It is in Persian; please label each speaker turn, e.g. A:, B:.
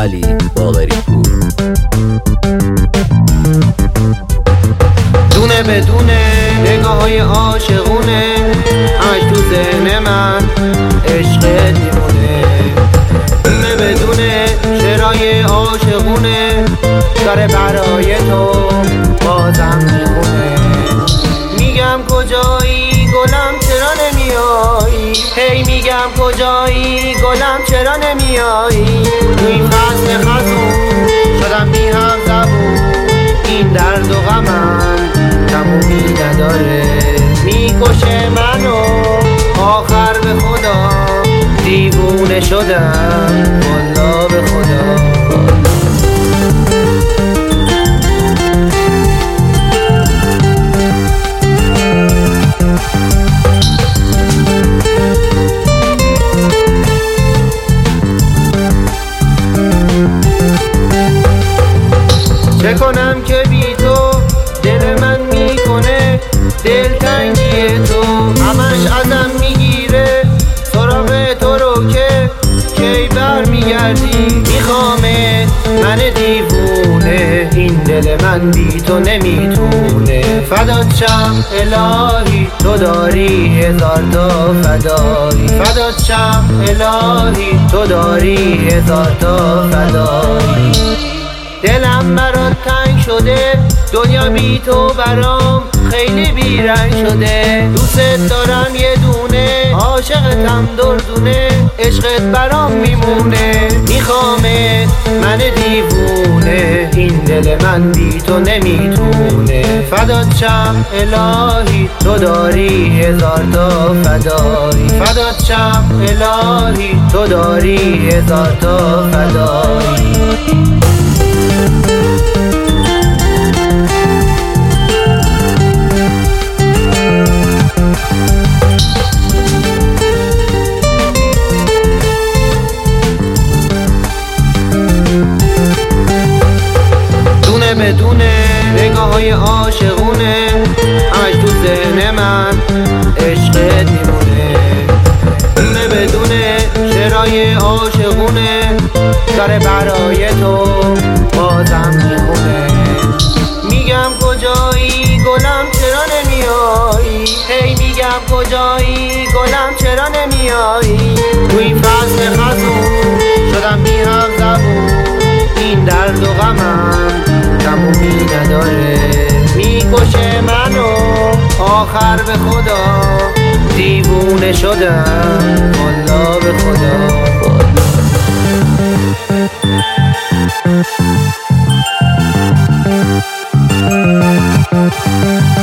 A: علی باقری پور.
B: دونه بدونه نگاه های عاشقونه، همش تو ذهن من عشقت میمونه. دونه بدونه شعرهای عاشقونه، داره برای تو بازم میخونه. میگم کجایی گلم چرا نمیایی، هی میگم کجایی گلم چرا نمیایی. توی فصل خزون شدم بی هم زبون، این درد و غمم تمومی نداره. میکشه منو آخر به خدا، دیوونه شدم والله به خدا. چه کنم که بی تو دل من میکنه دلتنگی تو، همش ازم میگیره سراغ تو رو که کی بر میگردی. میخوامه من دیوونه، این دل من بی تو نمیتونه. فدات شم الهی تو داری هزار تا فدایی، فدات شم الهی تو داری هزار تا فدایی. دلم برات تنگ شده، دنیا بی تو برام خیلی بیرنگ شده. دوست دارم یه دونه، عاشقتم دردونه، عشقت برام میمونه. میخوامت من دیوونه، این دل من بی تو نمیتونه. فدات شم الهی تو داری هزار تا فدایی، فدات شم الهی تو داری هزار تا فدایی. دونه بدونه نگاه های عاشقونه، همش تو ذهن من عشقت میمونه. دونه بدونه شعرهای عاشقونه، داره برای تو بازم میخونه. میگم کجایی گلم چرا نمیایی، هی میگم کجایی گلم چرا نمیایی. توی فصل خزون شدم بی هم زبون، این درد و غمم تمومی نداره. میکشه منو آخر به خدا، دیوونه شدم والله به خدا.